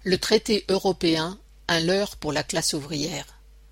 Le traité européen, un leurre pour la classe ouvrière.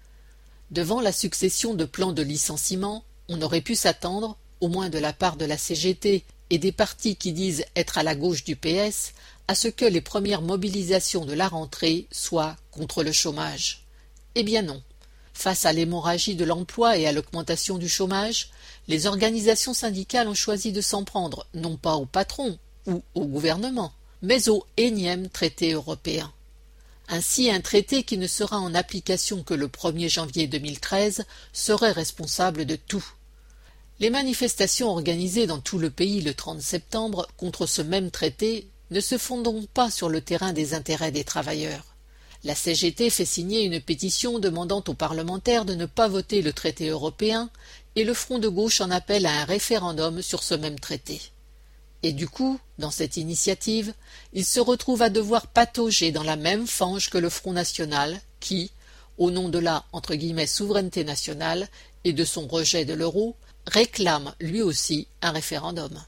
Devant la succession de plans de licenciement, on aurait pu s'attendre, au moins de la part de la CGT et des partis qui disent être à la gauche du PS, à ce que les premières mobilisations de la rentrée soient contre le chômage. Eh bien non. Face à l'hémorragie de l'emploi et à l'augmentation du chômage, les organisations syndicales ont choisi de s'en prendre non pas au patron ou au gouvernement, mais au énième traité européen. Ainsi, un traité qui ne sera en application que le 1er janvier 2013 serait responsable de tout. Les manifestations organisées dans tout le pays le 30 septembre contre ce même traité ne se font donc pas sur le terrain des intérêts des travailleurs. La CGT fait signer une pétition demandant aux parlementaires de ne pas voter le traité européen et le Front de gauche en appelle à un référendum sur ce même traité. Et du coup, dans cette initiative, il se retrouve à devoir patauger dans la même fange que le Front national qui, au nom de la « souveraineté nationale » et de son rejet de l'euro, réclame lui aussi un référendum.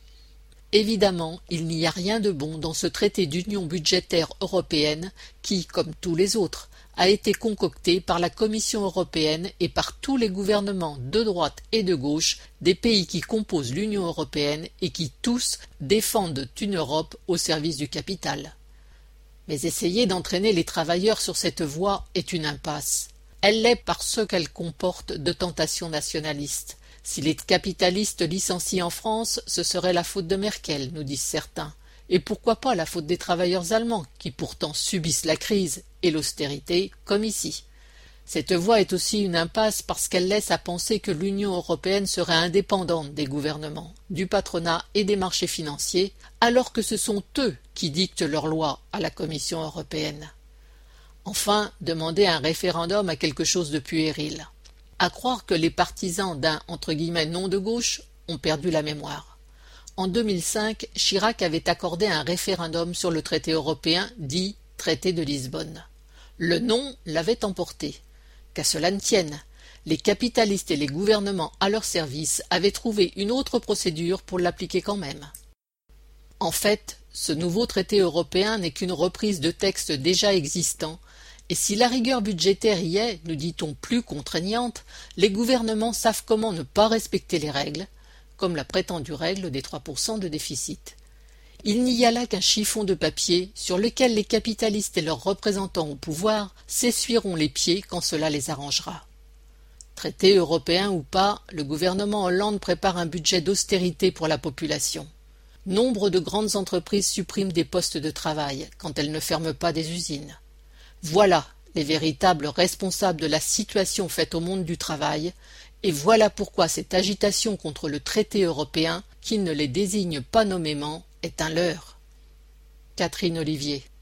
Évidemment, il n'y a rien de bon dans ce traité d'union budgétaire européenne qui, comme tous les autres, a été concocté par la Commission européenne et par tous les gouvernements de droite et de gauche des pays qui composent l'Union européenne et qui tous défendent une Europe au service du capital. Mais essayer d'entraîner les travailleurs sur cette voie est une impasse. Elle l'est par ce qu'elle comporte de tentations nationalistes. Si les capitalistes licencient en France, ce serait la faute de Merkel, nous disent certains. Et pourquoi pas la faute des travailleurs allemands, qui pourtant subissent la crise et l'austérité, comme ici. Cette voie est aussi une impasse parce qu'elle laisse à penser que l'Union européenne serait indépendante des gouvernements, du patronat et des marchés financiers, alors que ce sont eux qui dictent leurs lois à la Commission européenne. Enfin, demander un référendum a quelque chose de puéril. À croire que les partisans d'un « non de gauche » ont perdu la mémoire. En 2005, Chirac avait accordé un référendum sur le traité européen dit traité de Lisbonne. Le non l'avait emporté. Qu'à cela ne tienne, les capitalistes et les gouvernements à leur service avaient trouvé une autre procédure pour l'appliquer quand même. En fait, ce nouveau traité européen n'est qu'une reprise de textes déjà existants, et si la rigueur budgétaire y est, nous dit-on, plus contraignante, les gouvernements savent comment ne pas respecter les règles, comme la prétendue règle des 3% de déficit. Il n'y a là qu'un chiffon de papier sur lequel les capitalistes et leurs représentants au pouvoir s'essuieront les pieds quand cela les arrangera. Traité européen ou pas, le gouvernement Hollande prépare un budget d'austérité pour la population. Nombre de grandes entreprises suppriment des postes de travail quand elles ne ferment pas des usines. Voilà les véritables responsables de la situation faite au monde du travail, et voilà pourquoi cette agitation contre le traité européen, qui ne les désigne pas nommément, est un leurre. Catherine Olivier.